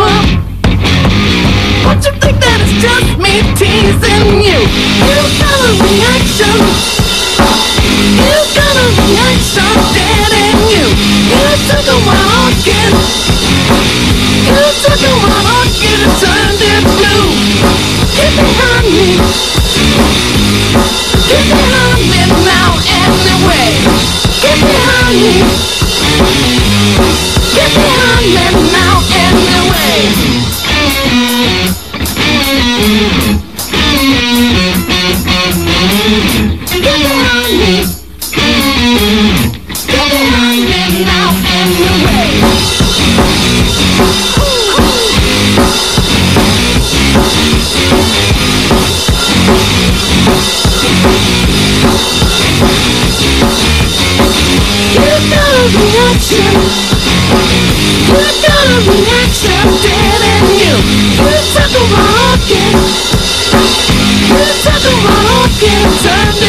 up. Don't you think that it's just me teasing you? You got a reaction. You got a reaction, dead in you. You took a wild orchid. You took a wild orchid and turned it blue. Get behind me. Get behind me now anyway. Get behind me. Get behind me now anyway. Get behind me. Get behind me now anyway. You got a reaction. You got a reaction, dead in you. You took a rocket. You took a rocket, turned